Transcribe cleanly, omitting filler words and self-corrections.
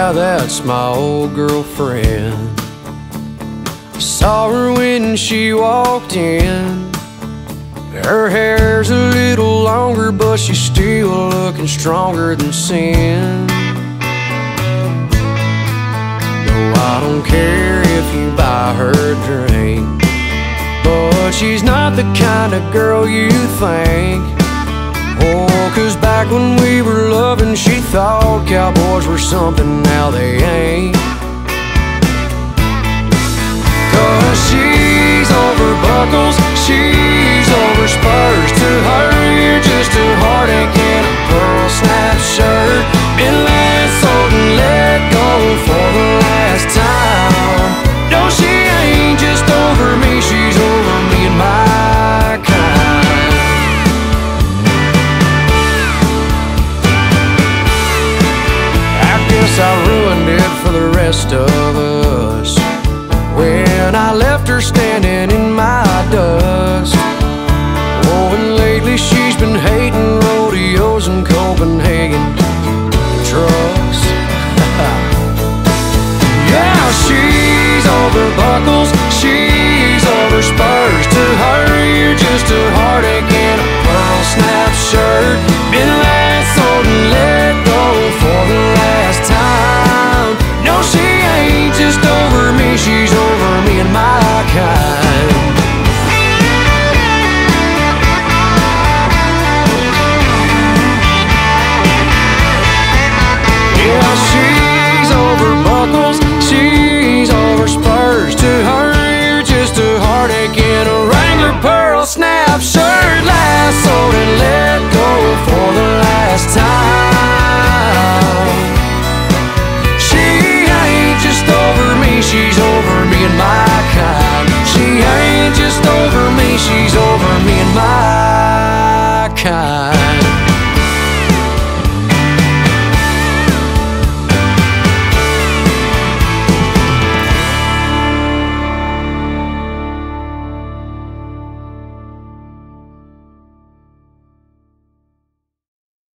Yeah, that's my old girlfriend. I saw her when she walked in. Her hair's a little longer, but she's still looking stronger than sin. No, I don't care if you buy her a drink, but she's not the kind of girl you think. Oh, 'cause back when we were loving, she thought cowboys were something, now they ain't. 'Cause she's over buckles, she's over spurs. To her, you're just a heartache in a pearl snap shirt. Been sold and let go for the last time. No, she ain't just over me, she's over me and my kind. I guess I ruined it for the rest of us when I left her standing in my dust. Oh, and lately she's been hating rodeos in Copenhagen trucks. Yeah, she's over buckles, she's over spurs. To her, you're just a heartache in a pearl snap shirt. Been sold and let go for the last time. No, she ain't just over me, she's over me and my kind. Yeah, she's over buckles, she's over spurs. To her, you're just a heartache in a Wrangler pearl snap shirt. Last sold and let go for the last time.